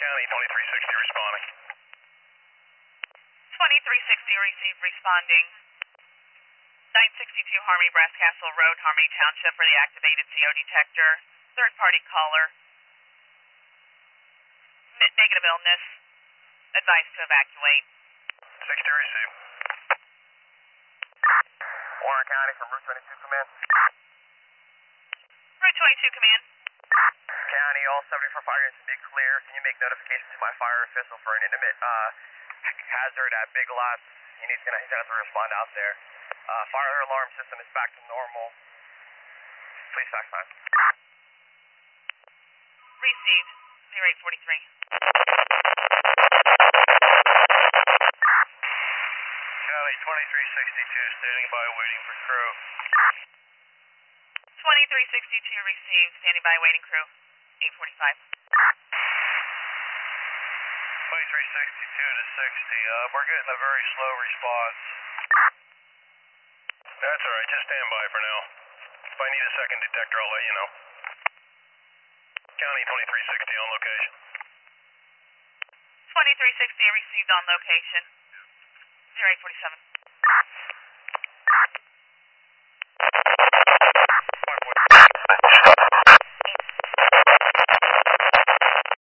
County 2360 responding. 2360 received responding. 962 Harmony Brass Castle Road, Harmony Township for the activated CO detector. Third party caller. Negative illness. Advised to evacuate. 60 receive. Warren County from Route 22 Command. Route 22 Command. County, all 74 fire units to be clear. Can you make notification to my fire official for an intimate hazard at Big Lots? He's gonna have to respond out there. Fire alarm system is back to normal. Please fax time. Received. 0843. County 2362 standing by waiting for crew. 2362 received. Standing by waiting crew. 845. 2362 to 60. We're getting a very slow response. That's alright, just stand by for now. If I need a second detector, I'll let you know. County 2360 on location. 2360 received on location. 0847.